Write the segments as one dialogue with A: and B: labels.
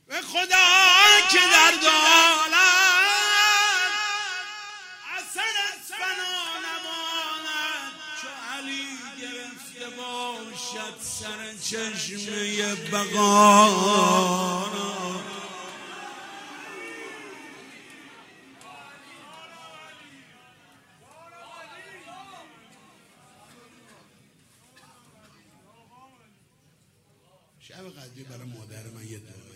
A: به خدا که در دالت اثر فنا نماند، چو علی گرفته باشد سر چشمه بقا. شب قدری برای مادر من یه دعا.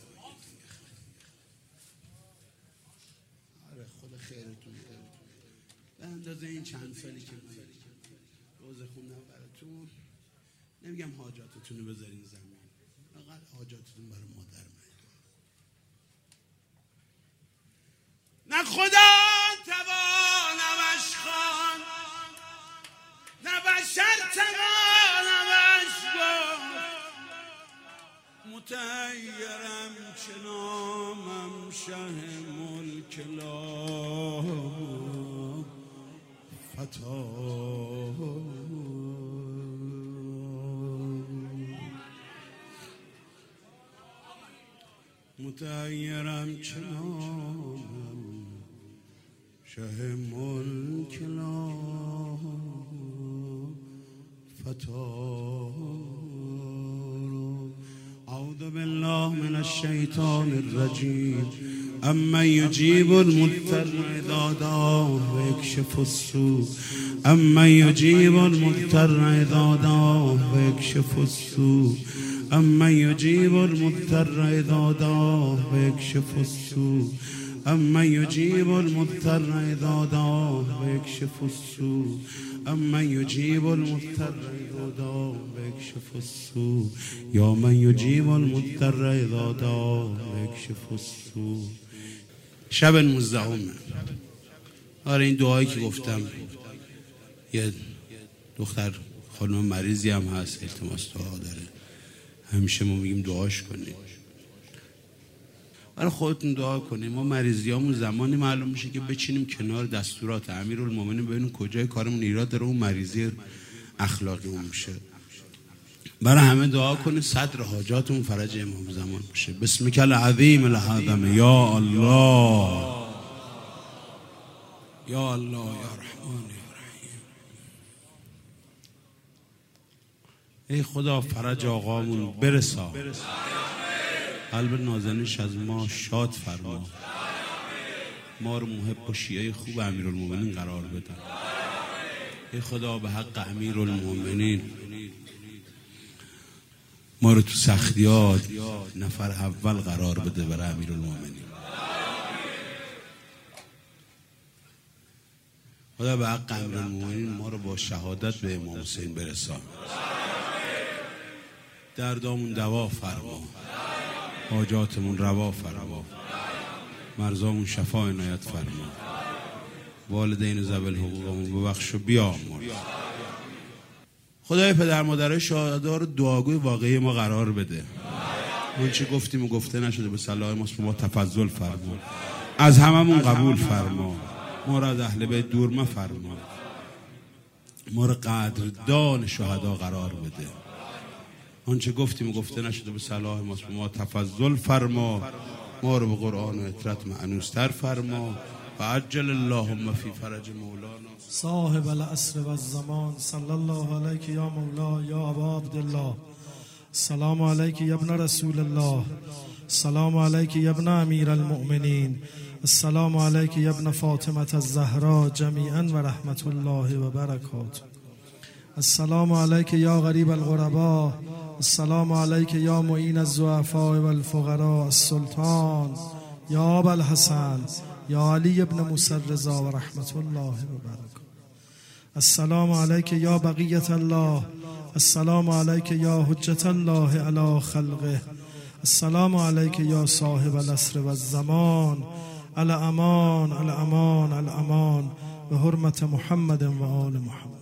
A: آره خدا خیرتون کنه. به اندازه این چند سالی که من روزه خوندم براتون، نمیگم حاجاتتون رو بذارین زمین، فقط حاجاتتون برای مادر من. نه خدا توانمش خوان، نه بشر توانمش گفت، متحیرم چه نامم شه ملک لا فتا. متحیرم چه نامم شه ملک لا فتا. أعوذ بالله من الشيطان الرجيم. أمن يجيب المضطر إذا دعاه ويكشف السوء، أمن يجيب المضطر إذا دعاه ويكشف السوء، أمن يجيب المضطر إذا دعاه ويكشف السوء، أمن يجيب المضطر إذا دعاه ويكشف السوء، أمن يجيب المضطر إذا دعاه ويكشف السوء، يا من يجيب المضطر إذا دعاه ويكشف السوء. شب 19. آره این دعایی که گفتم، یه دختر خانم مریضی هم هست، التماس دعا داره، همیشه ما میگیم دعاش کنیم. برای خودتون دعا کنیم. ما مریضیامون زمانی معلوم میشه که بچینیم کنار دستورات امیرالمومنین، ببینیم کجای کارمون ایراد داره، اون مریضی اخلاقی اون میشه. برای همه دعا کنیم صدر حاجاتمون فرج امام زمان بشه. بسمک العظیم العظیم یا الله یا الله یا رحمان یا رحیم. ای خدا فرج آقامون برسا، قلب نازنینش از ما شاد فرما، ما رو محب و شیعه خوب امیرالمومنین قرار بدن. ای خدا به حق امیرالمومنین ما رو تو سختیات نفر اول قرار بده برای امیرالمومنین. خدا به حق امیرالمومنین ما رو با شهادت به امام حسین برسان. دردامون دوا فرما، حاجاتمون روا فرما، مرزامون شفا عنایت فرما، والدین ذوی حقوقمون ببخش و بیامرز. خدای پدر مادرای شهدا رو دعاگوی واقعی ما قرار بده. اون چی گفتیم و گفته نشده به صلاح ما تفضل فرما، از هممون قبول فرما، ما را از اهل بیت دور مفرما، ما را قدردان شهدا قرار بده. آنچه گفتیم و گفته نشده به صلاح ما تفضل فرما، ما رو به قرآن و اطرت معنوستر فرما. و عجل اللهم فی فرج مولانا
B: صاحب العصر و الزمان. صلی الله علیک یا مولا یا ابا عبدالله. السلام علیک یا ابن رسول الله. السلام علیک یا ابن امیر المؤمنین. السلام علیک یا ابن فاطمه الزهرا جمیعا و رحمت الله و برکاته. السلام علیک یا غریب الغرباء. السلام علیک یا معین الضعفاء و الفقراء. السلطان یا ابا الحسن یا علی ابن موسی الرضا و رحمت الله و برکاته. السلام علیک یا بقیت الله. السلام علیک یا حجت الله علی خلقه. السلام علیک یا صاحب العصر و الزمان. الامان الامان الامان به حرمت محمد و آل محمد.